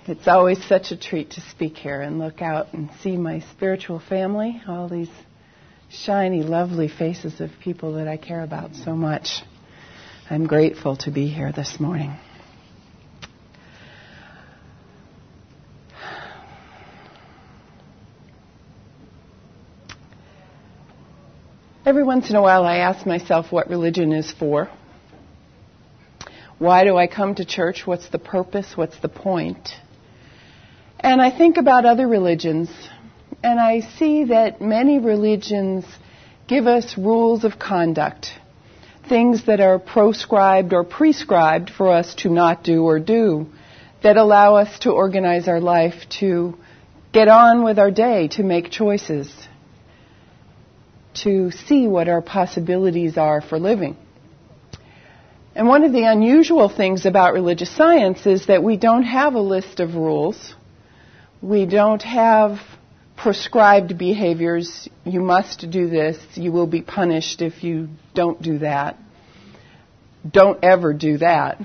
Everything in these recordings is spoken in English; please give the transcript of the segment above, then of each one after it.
It's always such a treat to speak here and look out and see my spiritual family, all these shiny, lovely faces of people that I care about so much. I'm grateful to be here this morning. Every once in a while I ask myself what religion is for. Why do I come to church? What's the purpose? What's the point? And I think about other religions, and I see that many religions give us rules of conduct, things that are proscribed or prescribed for us to not do or do, that allow us to organize our life, to get on with our day, to make choices, to see what our possibilities are for living. And one of the unusual things about religious science is that we don't have a list of rules. We don't have prescribed behaviors. You must do this. You will be punished if you don't do that. Don't ever do that.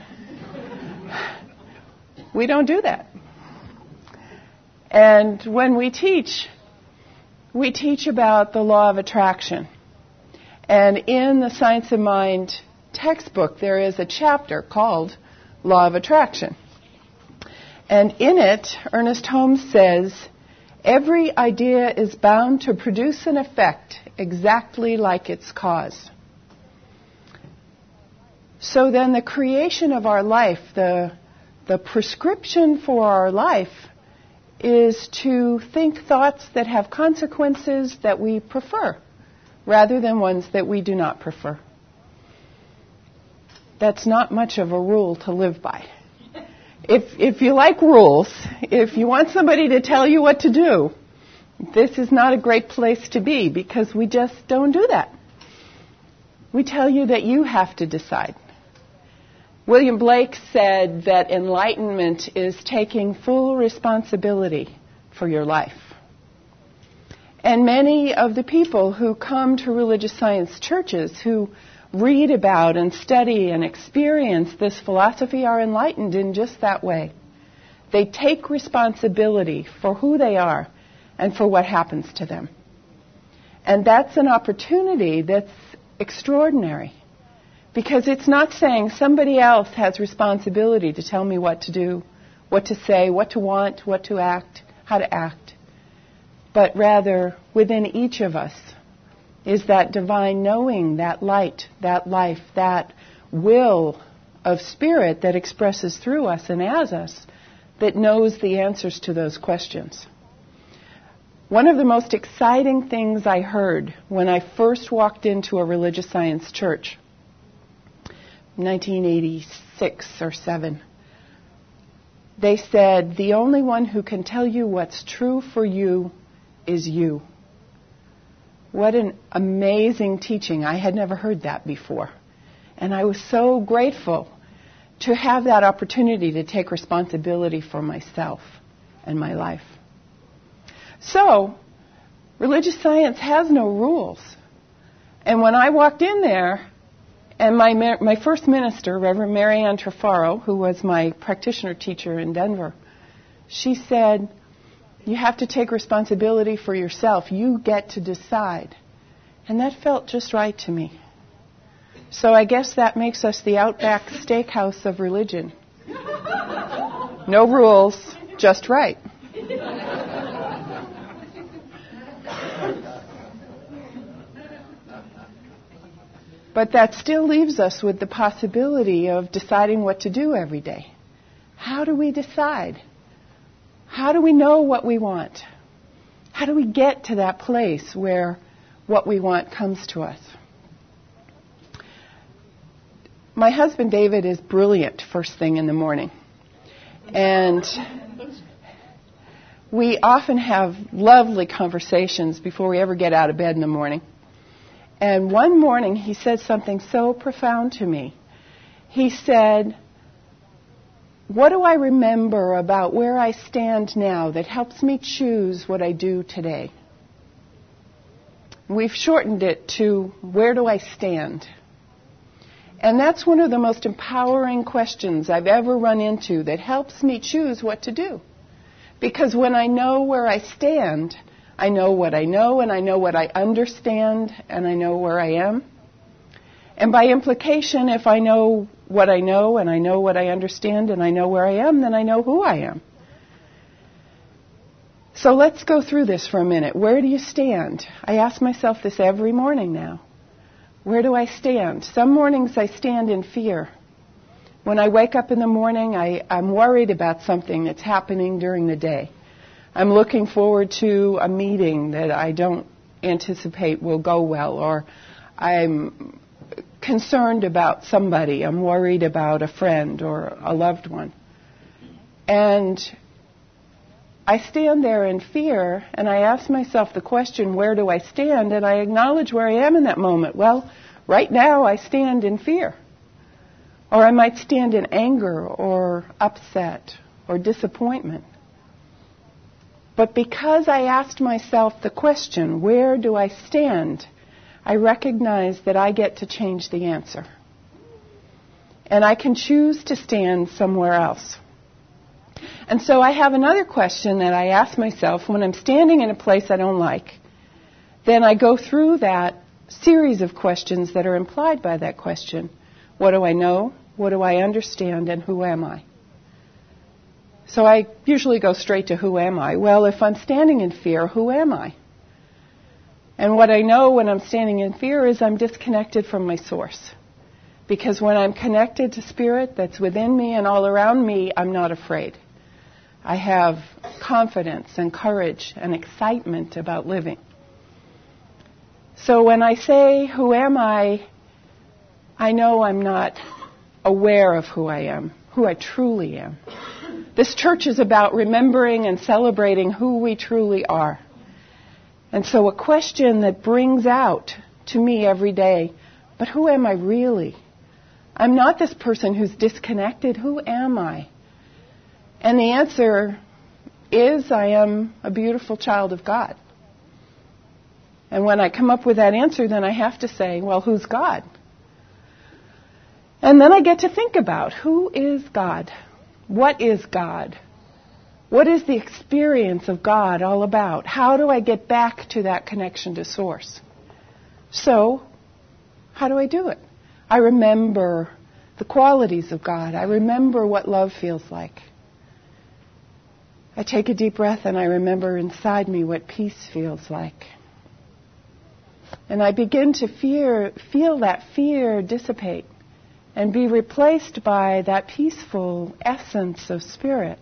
We don't do that. And when we teach about the law of attraction. And in the Science of Mind textbook, there is a chapter called Law of Attraction. And in it, Ernest Holmes says, every idea is bound to produce an effect exactly like its cause. So then the creation of our life, the prescription for our life, is to think thoughts that have consequences that we prefer, rather than ones that we do not prefer. That's not much of a rule to live by. If you like rules, if you want somebody to tell you what to do, this is not a great place to be, because we just don't do that. We tell you that you have to decide. William Blake said that enlightenment is taking full responsibility for your life. And many of the people who come to religious science churches, who read about and study and experience this philosophy, are enlightened in just that way. They take responsibility for who they are and for what happens to them. And that's an opportunity that's extraordinary, because it's not saying somebody else has responsibility to tell me what to do, what to say, what to want, what to act, how to act. But rather, within each of us is that divine knowing, that light, that life, that will of spirit that expresses through us and as us, that knows the answers to those questions. One of the most exciting things I heard when I first walked into a religious science church, 1986 or 7, they said, the only one who can tell you what's true for you is you. What an amazing teaching. I had never heard that before. And I was so grateful to have that opportunity to take responsibility for myself and my life. So, religious science has no rules. And when I walked in there, and my first minister, Reverend Mary Ann Trafaro, who was my practitioner teacher in Denver, she said, you have to take responsibility for yourself. You get to decide. And that felt just right to me. So I guess that makes us the Outback Steakhouse of religion. No rules, just right. But that still leaves us with the possibility of deciding what to do every day. How do we decide? How do we know what we want? How do we get to that place where what we want comes to us? My husband David is brilliant first thing in the morning. And we often have lovely conversations before we ever get out of bed in the morning. And one morning he said something so profound to me. He said, what do I remember about where I stand now that helps me choose what I do today? We've shortened it to, where do I stand? And that's one of the most empowering questions I've ever run into that helps me choose what to do. Because when I know where I stand, I know what I know, and I know what I understand, and I know where I am. And by implication, if I know what I know, and I know what I understand, and I know where I am, then I know who I am. So let's go through this for a minute. Where do you stand? I ask myself this every morning now. Where do I stand? Some mornings I stand in fear. When I wake up in the morning, I'm worried about something that's happening during the day. I'm looking forward to a meeting that I don't anticipate will go well, or I'm concerned about somebody. I'm worried about a friend or a loved one. And I stand there in fear, and I ask myself the question, where do I stand? And I acknowledge where I am in that moment. Well, right now I stand in fear. Or I might stand in anger or upset or disappointment. But because I asked myself the question, where do I stand? I recognize that I get to change the answer. And I can choose to stand somewhere else. And so I have another question that I ask myself when I'm standing in a place I don't like. Then I go through that series of questions that are implied by that question. What do I know? What do I understand? And who am I? So I usually go straight to who am I? Well, if I'm standing in fear, who am I? And what I know when I'm standing in fear is I'm disconnected from my source. Because when I'm connected to spirit that's within me and all around me, I'm not afraid. I have confidence and courage and excitement about living. So when I say, who am I know I'm not aware of who I am, who I truly am. This church is about remembering and celebrating who we truly are. And so a question that brings out to me every day, but who am I really? I'm not this person who's disconnected. Who am I? And the answer is I am a beautiful child of God. And when I come up with that answer, then I have to say, well, who's God? And then I get to think about, who is God? What is God? What is the experience of God all about? How do I get back to that connection to Source? So, how do I do it? I remember the qualities of God. I remember what love feels like. I take a deep breath and I remember inside me what peace feels like. And I begin to feel that fear dissipate and be replaced by that peaceful essence of spirit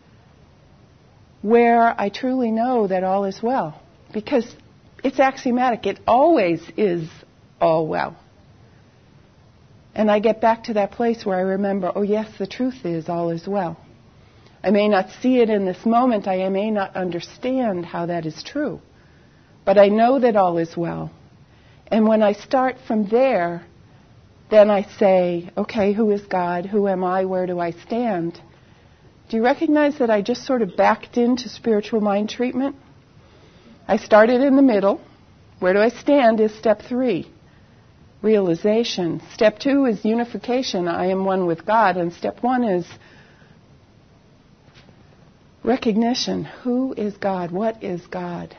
where I truly know that all is well. Because it's axiomatic. It always is all well. And I get back to that place where I remember, oh yes, the truth is all is well. I may not see it in this moment. I may not understand how that is true. But I know that all is well. And when I start from there, then I say, okay, who is God? Who am I? Where do I stand? Do you recognize that I just sort of backed into spiritual mind treatment? I started in the middle. Where do I stand is step 3, realization. Step 2 is unification. I am one with God. And step 1 is recognition. Who is God? What is God?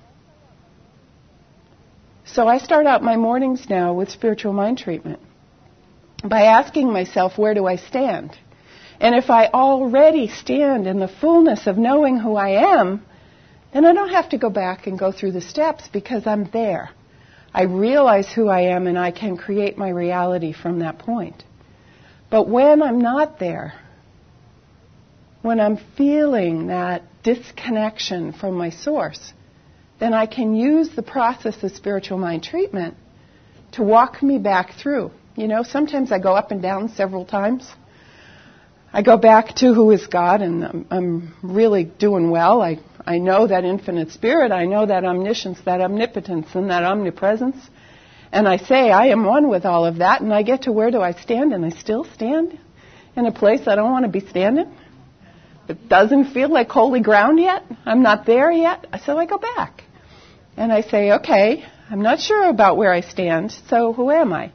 So I start out my mornings now with spiritual mind treatment by asking myself, where do I stand? And if I already stand in the fullness of knowing who I am, then I don't have to go back and go through the steps because I'm there. I realize who I am and I can create my reality from that point. But when I'm not there, when I'm feeling that disconnection from my source, then I can use the process of spiritual mind treatment to walk me back through. You know, sometimes I go up and down several times. I go back to who is God, and I'm really doing well. I know that infinite spirit. I know that omniscience, that omnipotence, and that omnipresence. And I say, I am one with all of that, and I get to where do I stand, and I still stand in a place I don't want to be standing. It doesn't feel like holy ground yet. I'm not there yet. So I go back. And I say, okay, I'm not sure about where I stand, so who am I?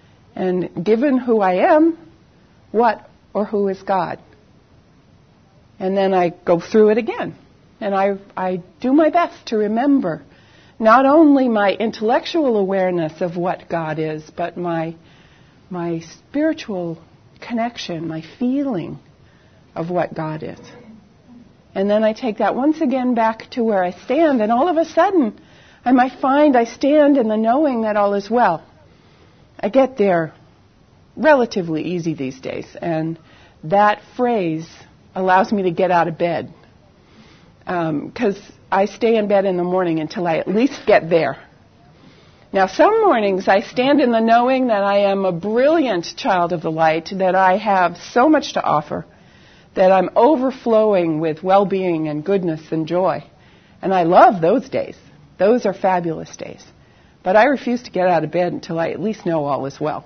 And given who I am, what or who is God? And then I go through it again. And I do my best to remember not only my intellectual awareness of what God is, but my spiritual connection, my feeling of what God is. And then I take that once again back to where I stand, and all of a sudden I might find I stand in the knowing that all is well. I get there relatively easy these days, and that phrase allows me to get out of bed. Because I stay in bed in the morning until I at least get there. Now, some mornings I stand in the knowing that I am a brilliant child of the light, that I have so much to offer, that I'm overflowing with well-being and goodness and joy. And I love those days. Those are fabulous days. But I refuse to get out of bed until I at least know all is well.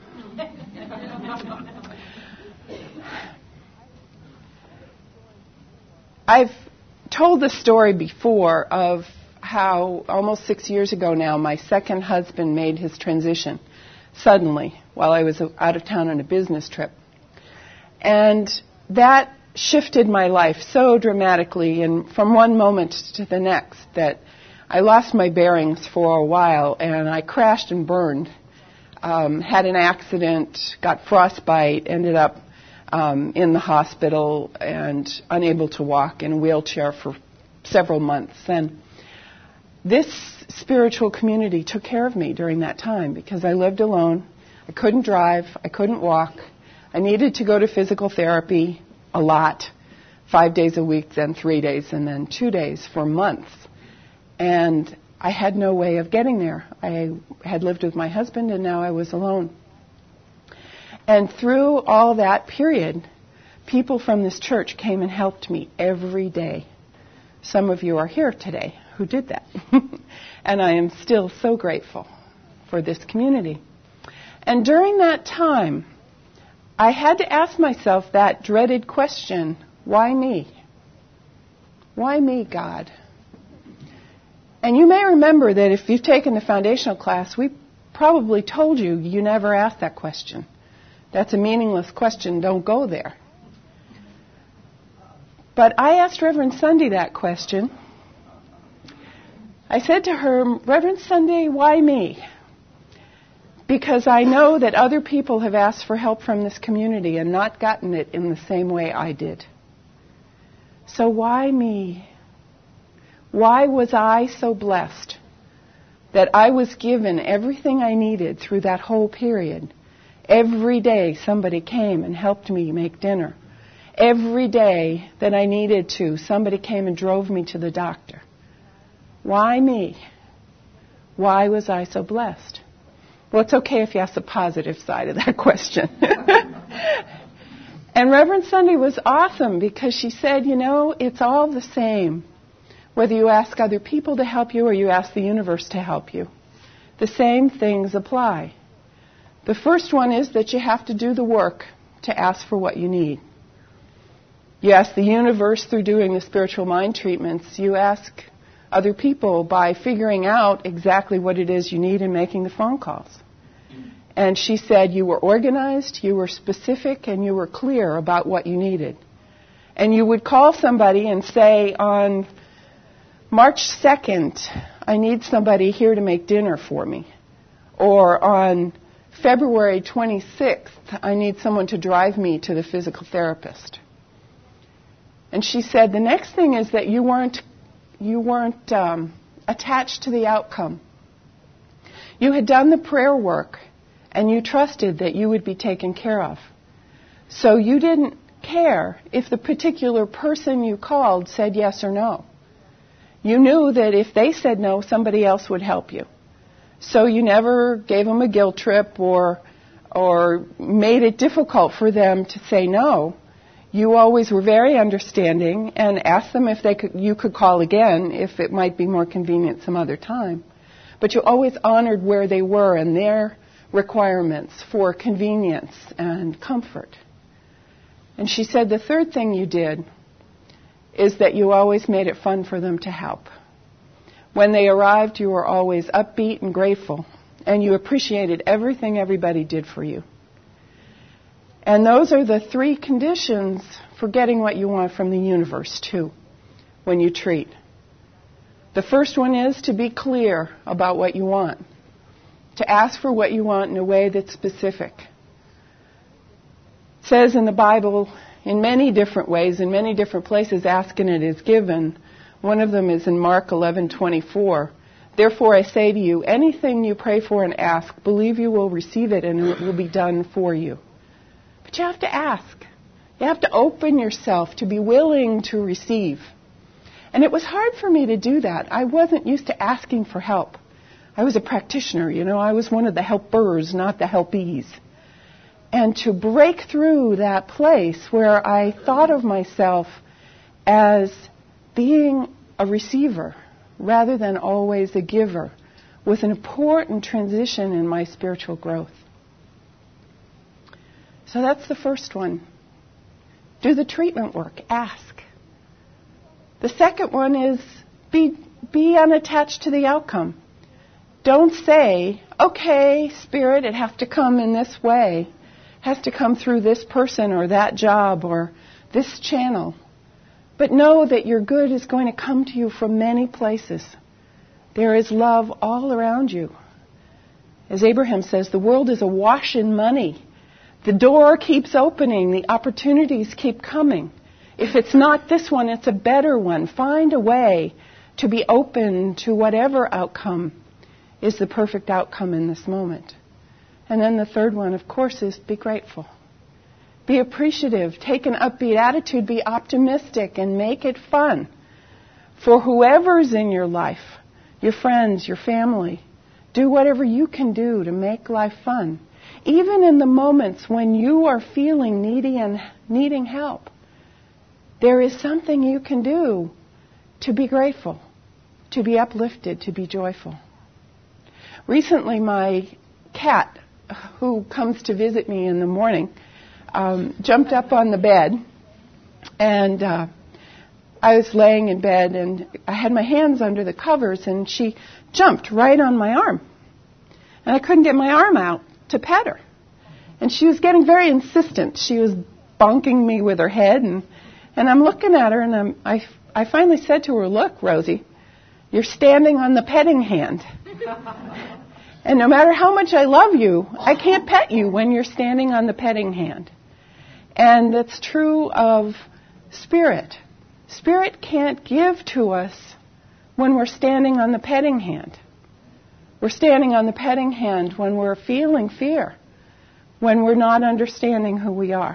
I've told the story before of how almost 6 years ago now my second husband made his transition suddenly while I was out of town on a business trip. And that shifted my life so dramatically and from one moment to the next that I lost my bearings for a while and I crashed and burned, had an accident, got frostbite, ended up in the hospital and unable to walk in a wheelchair for several months. And this spiritual community took care of me during that time because I lived alone. I couldn't drive. I couldn't walk. I needed to go to physical therapy a lot, 5 days a week, then 3 days, and then 2 days for months. And I had no way of getting there. I had lived with my husband, and now I was alone. And through all that period, people from this church came and helped me every day. Some of you are here today who did that. And I am still so grateful for this community. And during that time, I had to ask myself that dreaded question, why me? Why me, God? And you may remember that if you've taken the foundational class, we probably told you never asked that question. That's a meaningless question. Don't go there. But I asked Reverend Sunday that question. I said to her, Reverend Sunday, why me? Because I know that other people have asked for help from this community and not gotten it in the same way I did. So why me? Why was I so blessed that I was given everything I needed through that whole period? Every day somebody came and helped me make dinner. Every day that I needed to, somebody came and drove me to the doctor. Why me? Why was I so blessed? Well, it's okay if you ask the positive side of that question. And Reverend Sunday was awesome because she said, it's all the same. Whether you ask other people to help you or you ask the universe to help you, the same things apply. The first one is that you have to do the work to ask for what you need. You ask the universe through doing the spiritual mind treatments. You ask other people by figuring out exactly what it is you need and making the phone calls. And she said you were organized, you were specific, and you were clear about what you needed. And you would call somebody and say, on March 2nd, I need somebody here to make dinner for me. Or on February 26th, I need someone to drive me to the physical therapist. And she said the next thing is that you weren't attached to the outcome. You had done the prayer work, and you trusted that you would be taken care of. So you didn't care if the particular person you called said yes or no. You knew that if they said no, somebody else would help you. So you never gave them a guilt trip or made it difficult for them to say no. You always were very understanding and asked them if you could call again if it might be more convenient some other time. But you always honored where they were and their requirements for convenience and comfort. And she said the third thing you did is that you always made it fun for them to help. When they arrived, you were always upbeat and grateful, and you appreciated everything everybody did for you. And those are the three conditions forgetting what you want from the universe, too, when you treat. The first one is to be clear about what you want, to ask for what you want in a way that's specific. It says in the Bible, in many different ways, in many different places, ask and it is given. One of them is in Mark 11:24. Therefore I say to you, anything you pray for and ask, believe you will receive it and it will be done for you. But you have to ask. You have to open yourself to be willing to receive. And it was hard for me to do that. I wasn't used to asking for help. I was a practitioner, I was one of the helpers, not the helpees. And to break through that place where I thought of myself as being a receiver rather than always a giver was an important transition in my spiritual growth. So that's the first one. Do the treatment work. Ask. The second one is be unattached to the outcome. Don't say, okay, Spirit, it has to come in this way. It has to come through this person or that job or this channel. But know that your good is going to come to you from many places. There is love all around you. As Abraham says, the world is awash in money. The door keeps opening. The opportunities keep coming. If it's not this one, it's a better one. Find a way to be open to whatever outcome is the perfect outcome in this moment. And then the third one, of course, is be grateful. Be appreciative. Take an upbeat attitude. Be optimistic and make it fun for whoever's in your life, your friends, your family. Do whatever you can do to make life fun. Even in the moments when you are feeling needy and needing help, there is something you can do to be grateful, to be uplifted, to be joyful. Recently, my cat, who comes to visit me in the morning, jumped up on the bed, and I was laying in bed, and I had my hands under the covers, and she jumped right on my arm. And I couldn't get my arm out to pet her. And she was getting very insistent. She was bonking me with her head, and I'm looking at her, and I finally said to her, look, Rosie, you're standing on the petting hand. And no matter how much I love you, I can't pet you when you're standing on the petting hand. And that's true of spirit. Spirit can't give to us when we're standing on the petting hand. We're standing on the petting hand when we're feeling fear, when we're not understanding who we are.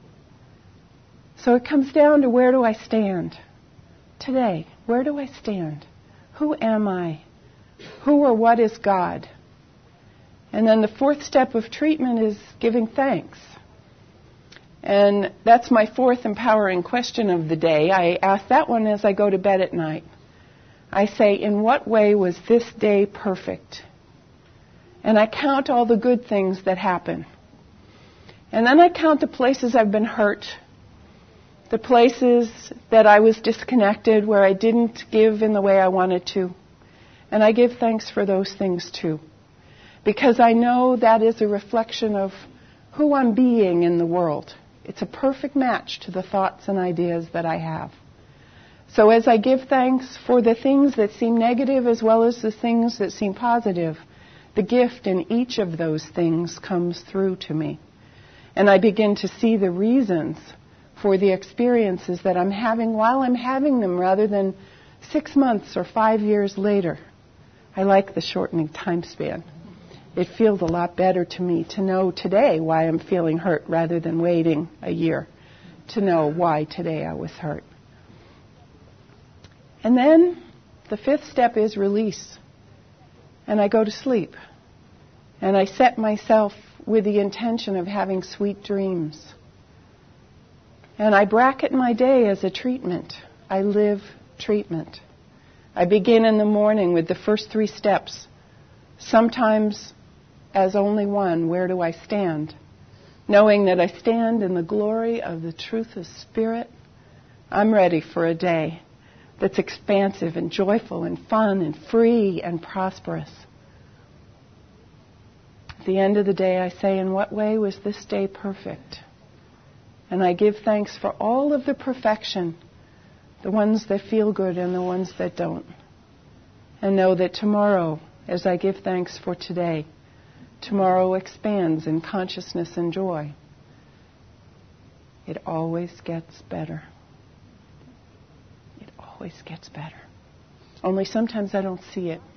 So it comes down to, where do I stand today? Where do I stand? Who am I? Who or what is God? And then the fourth step of treatment is giving thanks. And that's my fourth empowering question of the day. I ask that one as I go to bed at night. I say, in what way was this day perfect? And I count all the good things that happen. And then I count the places I've been hurt, the places that I was disconnected, where I didn't give in the way I wanted to. And I give thanks for those things too. Because I know that is a reflection of who I'm being in the world. It's a perfect match to the thoughts and ideas that I have. So as I give thanks for the things that seem negative as well as the things that seem positive, the gift in each of those things comes through to me. And I begin to see the reasons for the experiences that I'm having while I'm having them, rather than 6 months or 5 years later. I like the shortening time span. It feels a lot better to me to know today why I'm feeling hurt rather than waiting a year to know why today I was hurt. And then the fifth step is release. And I go to sleep. And I set myself with the intention of having sweet dreams. And I bracket my day as a treatment. I live treatment. I begin in the morning with the first 3 steps. Sometimes as only one, where do I stand? Knowing that I stand in the glory of the truth of Spirit, I'm ready for a day that's expansive and joyful and fun and free and prosperous. At the end of the day, I say, in what way was this day perfect? And I give thanks for all of the perfection, the ones that feel good and the ones that don't. And know that tomorrow, as I give thanks for today, tomorrow expands in consciousness and joy. It always gets better. It always gets better. Only sometimes I don't see it.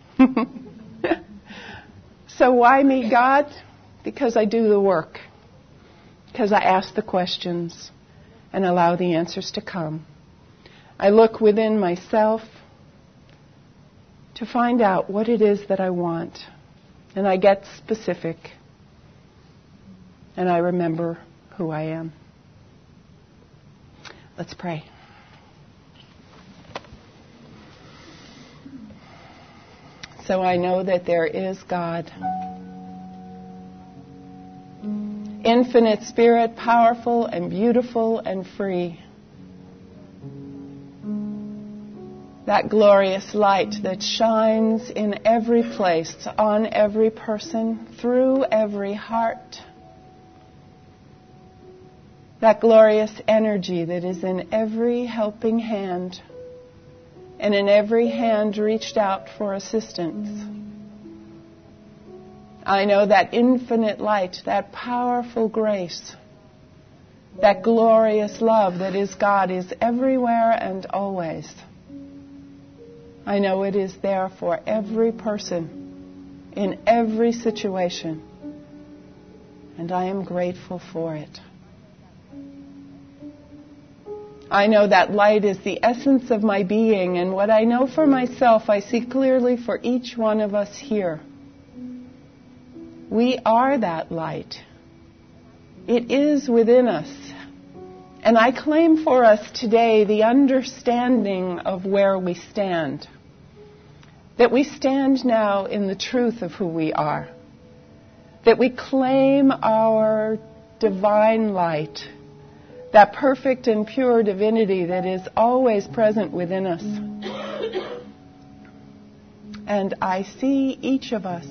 So why me, God? Because I do the work. Because I ask the questions and allow the answers to come. I look within myself to find out what it is that I want. And I get specific. And I remember who I am. Let's pray. So I know that there is God. Infinite Spirit, powerful and beautiful and free. That glorious light that shines in every place, on every person, through every heart. That glorious energy that is in every helping hand and in every hand reached out for assistance. I know that infinite light, that powerful grace, that glorious love that is God is everywhere and always. I know it is there for every person, in every situation, and I am grateful for it. I know that light is the essence of my being, and what I know for myself, I see clearly for each one of us here. We are that light. It is within us. And I claim for us today the understanding of where we stand. That we stand now in the truth of who we are. That we claim our divine light, that perfect and pure divinity that is always present within us. And I see each of us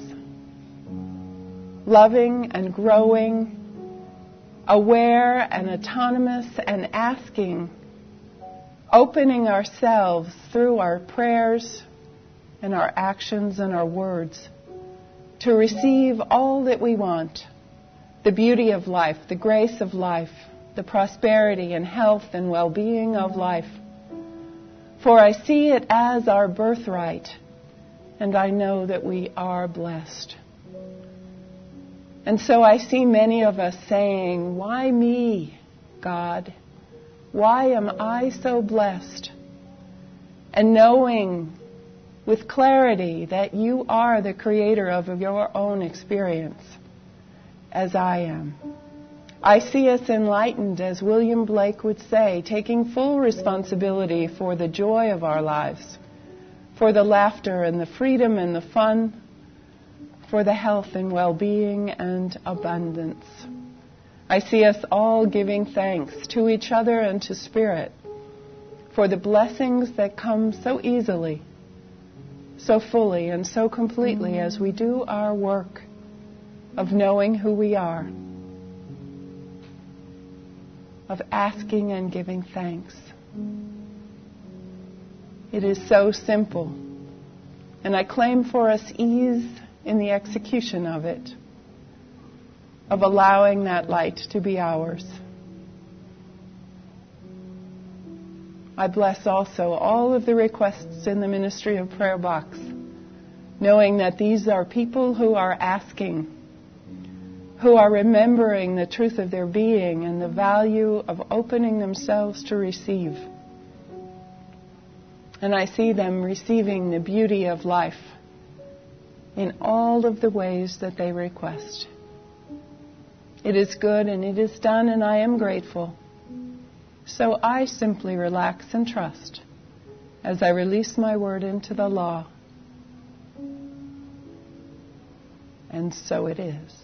loving and growing, aware and autonomous and asking, opening ourselves through our prayers and our actions and our words to receive all that we want, the beauty of life, the grace of life, the prosperity and health and well-being of life. For I see it as our birthright, and I know that we are blessed. And so I see many of us saying, why me, God? Why am I so blessed? And knowing with clarity that you are the creator of your own experience, as I am. I see us enlightened, as William Blake would say, taking full responsibility for the joy of our lives, for the laughter and the freedom and the fun, for the health and well-being and abundance. I see us all giving thanks to each other and to Spirit for the blessings that come so easily, so fully and so completely as we do our work of knowing who we are, of asking and giving thanks. It is so simple, and I claim for us ease in the execution of it, of allowing that light to be ours. I bless also all of the requests in the Ministry of Prayer box, knowing that these are people who are asking, who are remembering the truth of their being and the value of opening themselves to receive. And I see them receiving the beauty of life in all of the ways that they request. It is good and it is done, and I am grateful. So I simply relax and trust as I release my word into the law. And so it is.